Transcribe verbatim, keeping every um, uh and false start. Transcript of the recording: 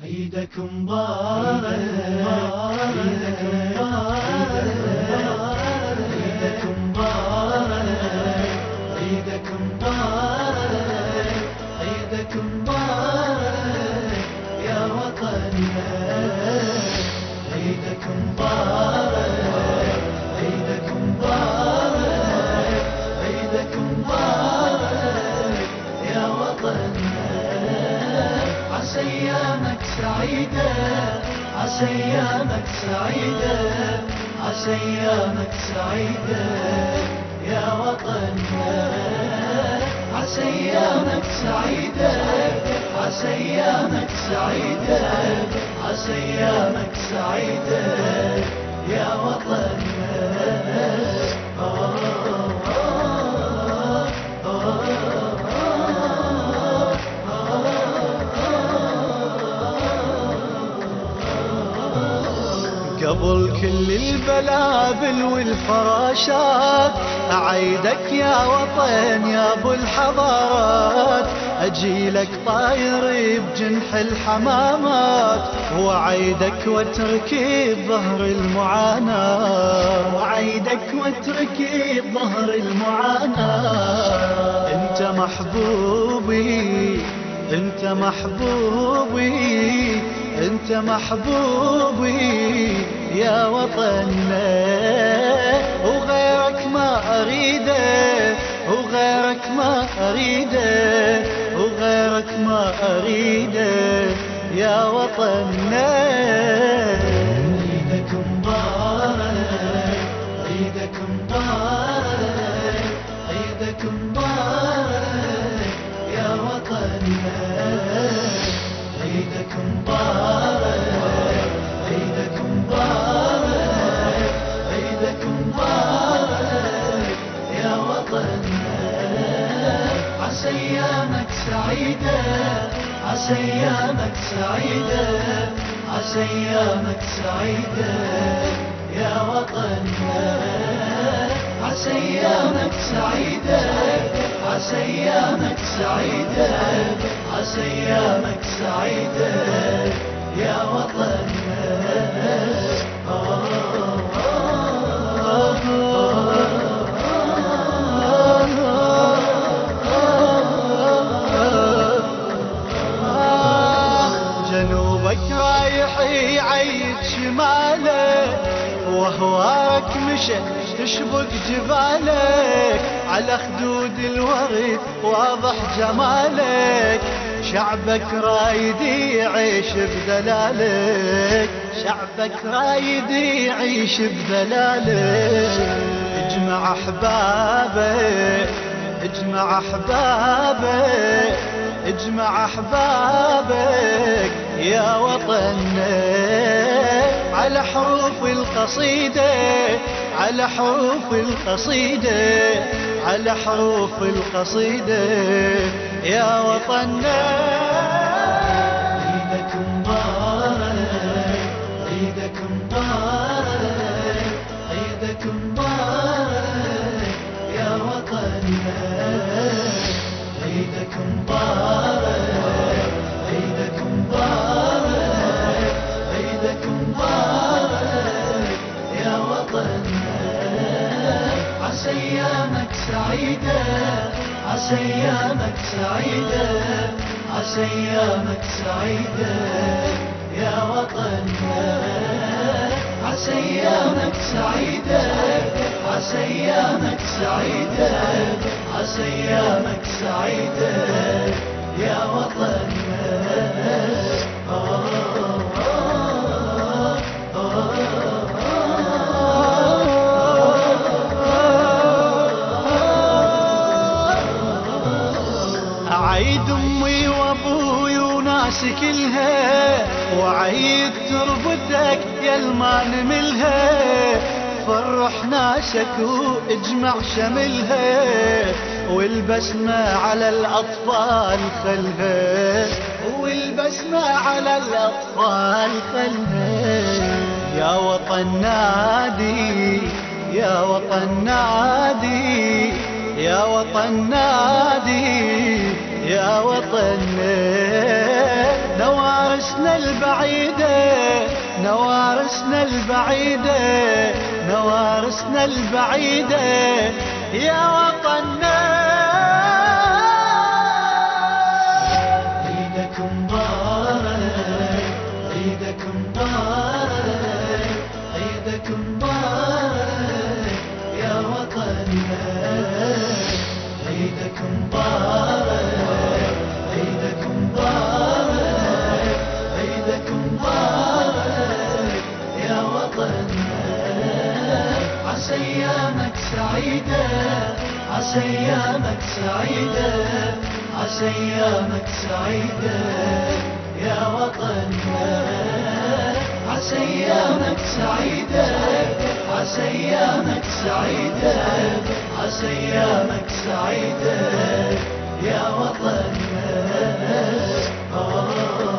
عيدكم مبارك، عيدكم مبارك، عيدكم مبارك، عيدكم مبارك، عيدكم مبارك يا وطننا. عيدكم مبارك، عيدكم مبارك، عيدكم مبارك يا وطننا. عسى ايامك سعيدة، عسى ايامك سعيدة، عسى ايامك سعيدة يا وطننا. عسى ايامك سعيدة، عسى ايامك سعيدة، عسى ايامك سعيدة يا وطننا. قبل كل البلابل والفراشات أعيدك يا وطن يا ابو الحضارات. اجيلك طاير بجنح الحمامات وعيدك واتركي بظهر المعاناة، وعيدك واتركي بظهر المعاناة. انت محبوبي، انت محبوبي، انت محبوبي يا وطننا. وغيرك ما اريده، وغيرك ما اريده، وغيرك ما اريده يا وطننا. عيدكم مبارك، عيدكم مبارك، عيدكم مبارك يا وطننا. عيدكم مبارك، عيدكم مبارك، عيدكم مبارك يا وطننا. عسى ايامك سعيدة، عسى ايامك سعيدة، عسى ايامك سعيدة يا وطننا. عسى ايامك سعيدة، عسى ايامك سعيدة، عسى ايامك سعيدة يا وطننا. جنوبك رايح يعيد شمالك وهواك مشى تشبك جبالك. على خدود الورد واضح جمالك، شعبك رايد يعيش بدلالك، شعبك رايد يعيش بدلالك. اجمع احبابك، اجمع احبابك، اجمع احبابك يا وطننا. على حروف القصيدة، على حروف القصيدة، على حروف القصيدة يا وطننا. عيدكم مبارك، عيدكم مبارك، عيدكم مبارك يا وطننا. عيدكم مبارك، عيدكم مبارك، عيدكم مبارك يا وطننا. عسى ايامك سعيدة، عسى ايامك سعيدة، عسى ايامك سعيدة يا وطننا. عسى ايامك سعيدة، عسى ايامك سعيدة، عسى ايامك سعيدة يا وطننا. أعيد أمي وأبوي وناس كلها، وأعيد تربتك يا المان ملها. فرح ناسك واجمع شملها، والبسمة على الأطفال خلها، والبسمة على الأطفال خلها. يا وطن نادي، يا وطن نادي، يا وطن نادي، يا وطن نوارسنا البعيدة نوارسنا البعيدة نوارسنا البعيدة يا وطننا. عيدكم مبارك عيدكم مبارك عيدكم مبارك يا وطننا. عيدكم مبارك عيدكم مبارك عيدكم مبارك يا وطننا. عسى ايامك سعيدة عسى ايامك سعيدة عسى ايامك سعيدة يا وطننا. عسى ايامك سعيدة عسى ايامك سعيدة عسى ايامك سعيدة يا وطننا.